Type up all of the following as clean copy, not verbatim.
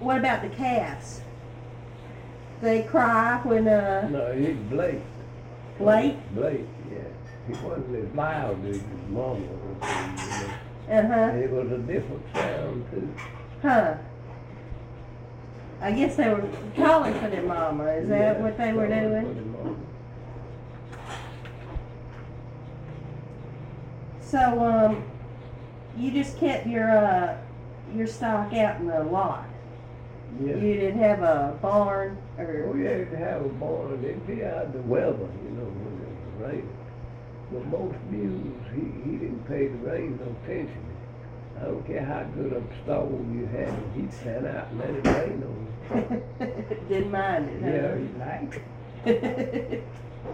What about the calves? They cry when No, he's Blake. Blake? Blake, yeah. He wasn't as loud as his mama was. Uh-huh. It was a different sound too. Huh. I guess they were calling for their mama. Is that what they were calling doing? for their mama. So, you just kept your stock out in the lot. Yeah. You didn't have a barn or. Oh, yeah, to have a barn. It'd be out the weather, when it was raining. But most mules, he didn't pay the rain no attention. I don't care how good a stall you had, he'd stand out and let it rain on you. Didn't mind it, huh? Yeah, he liked it.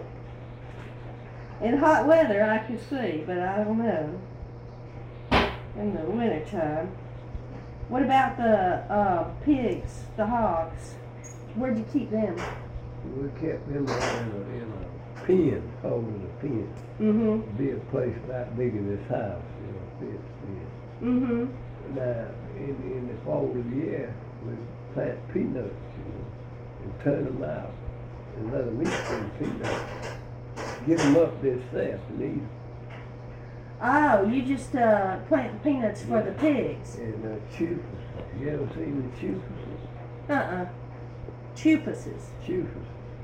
In hot weather, I could see, but I don't know. In the wintertime. What about the pigs, the hogs? Where'd you keep them? We kept them in a pen, called it a pen. Mm-hmm. It'd be a place about big as this house, fenced in. Mm-hmm. Now, in the fall of the year, we plant peanuts, and turn them out and let them eat them peanuts. Give them up themselves and eat them. Oh, you just plant peanuts for the pigs. And chufas. You ever seen the chufas? Uh-uh. Chupuses. Chufas.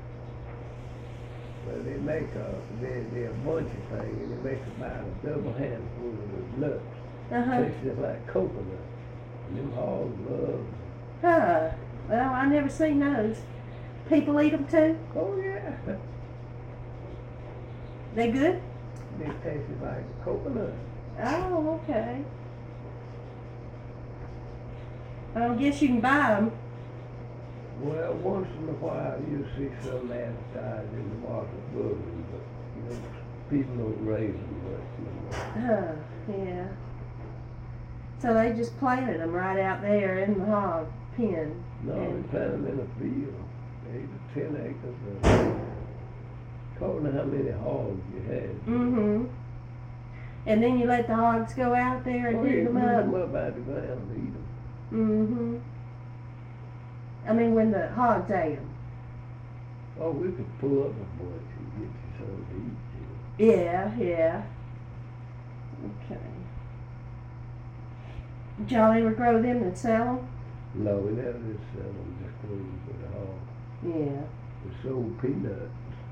Well, they make they're a bunch of things, and they make about a double handful of the nuts. Uh-huh. Tastes just like coconut. And them hogs love them. Huh. Well, I never seen those. People eat them too? Oh, yeah. They good? They taste like coconut. Oh, okay. I guess you can buy them. Well, once in a while you see some advertised in the market building, but people don't raise them much anymore. Huh, yeah. So they just planted them right out there in the hog pen. No, and they plant them in a field, 8 to 10 acres. According to how many hogs you had. Mm-hmm. And then you let the hogs go out there and dig them up. Dig them up out the ground and eat them. Mm-hmm. I mean, when the hogs ate them. Oh, we could pull up a bunch and get you something to eat. Yeah, yeah. Okay. Did y'all ever grow them and sell them? No, we never did sell them, just grow them for the hog. Yeah. We sold peanuts.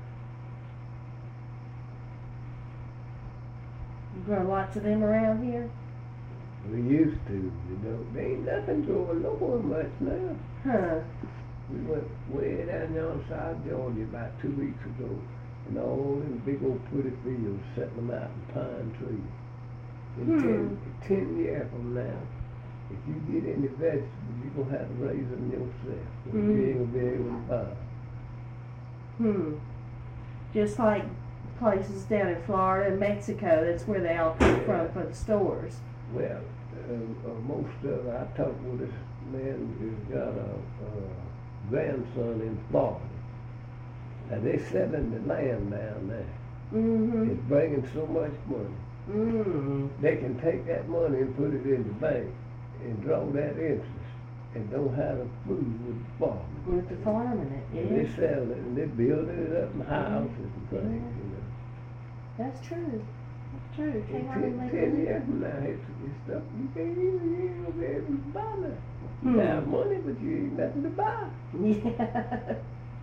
You grow lots of them around here? We used to, There ain't nothing growing nowhere much now. Huh. We went way down there on South Georgia about 2 weeks ago, and all them big old pretty fields setting them out in pine trees. In 10 years from now, if you get any vegetables, you're going to have to raise them yourself. You ain't going to be able to buy them. Just like places down in Florida and Mexico, that's where they all come from for the stores. Well, most of I talked with this man who's got a grandson in Florida. Now they're selling the land down there. Mm-hmm. It's bringing so much money. Mm-hmm. They can take that money and put it in the bank and draw that interest and don't have the food with the farm. With the farming it, And they sell it and they're building it up in houses and things, That's true. That's true. Can't hardly make 10 years from now, it's stuff you ain't gonna be able to buy that. You have money, but you ain't nothing to buy. Yeah.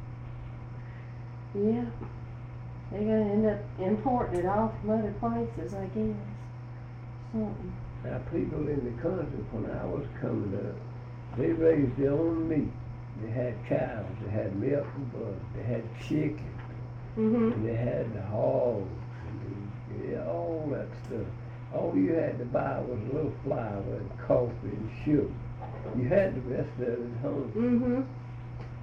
Yeah. They're going to end up importing it all from other places, I guess. Something. Now, people in the country, when I was coming up, they raised their own meat. They had cows, they had milk and butter, they had chicken, and they had the hogs, and all that stuff. All you had to buy was a little flour and coffee and sugar. You had the rest of it at home.